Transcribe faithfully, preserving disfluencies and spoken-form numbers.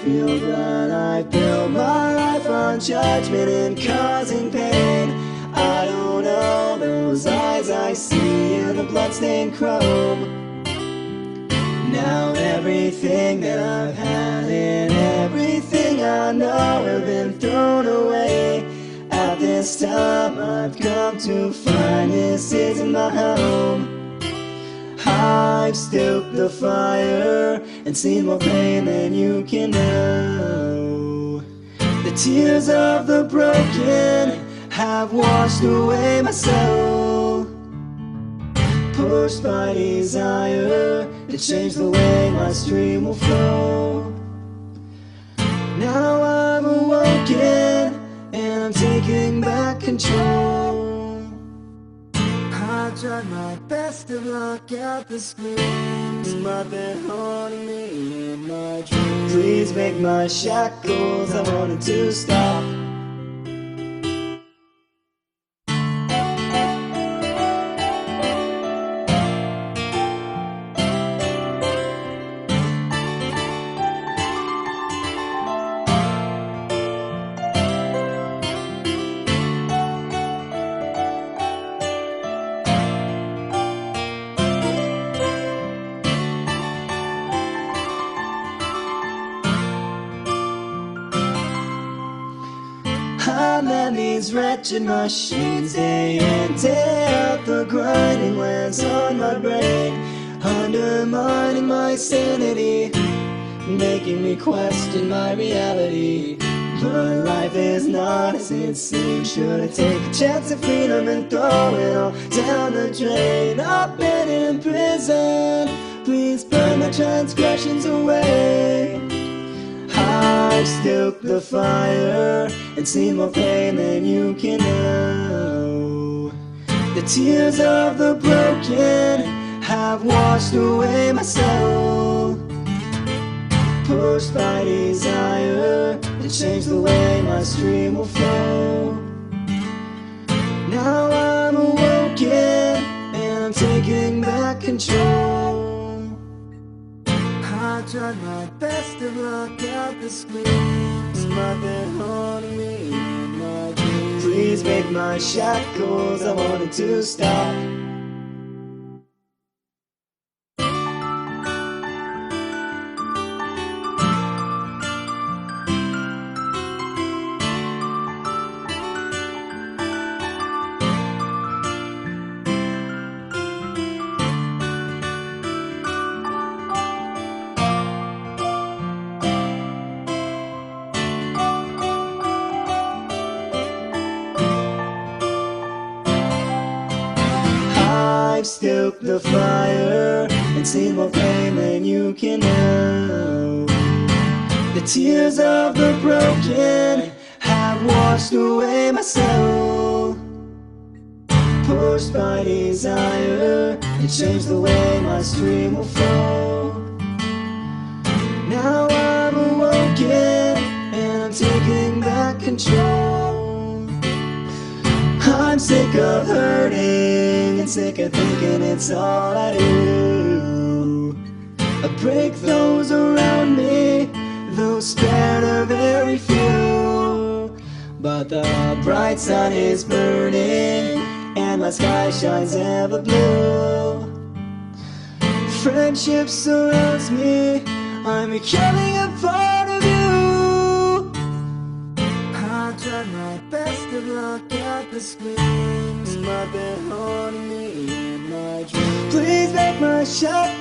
feel that I built my life on judgment and causing pain. I don't know those eyes I see in the bloodstained chrome. Now everything that I've had and everything I know have been thrown away. At this time I've come to find this isn't my home. I've stoked the fire and seen more pain than you can know. The tears of the broken have washed away my soul. Pushed by desire to change the way my stream will flow. Now I'm awoken and I'm taking back control. I tried my best to block out the screams, but they're haunting me in my dreams. Please break my shackles, I wanted to stop. I man these wretched machines day in, day out. The grinding wears on my brain, undermining my sanity, making me question my reality. But life is not as it seems. Should I take a chance at freedom and throw it all down the drain? I've been in prison, please burn my transgressions away. I've stoked the fire and seen more pain than you can know. The tears of the broken have washed away my soul. Pushed by desire to change the way my stream will flow. Now I'm awoken and I'm taking back control. I tried my best to block out the screams, but they're haunting me in my dreams. Please break my shackles, I wanted to stop. I've stoked the fire and seen more pain than you can know. The tears of the broken have washed away my soul. Pushed by desire to change the way my stream will flow. Now I'm awoken and I'm taking back control. I'm sick of hurting and sick of thinking it's all I do. I break those around me, those spared are very few. But the bright sun is burning and my sky shines ever blue. Friendship surrounds me, I'm becoming a part of you. I tried my best to block out the screams, but they're haunting me in my dreams. Please make my shadow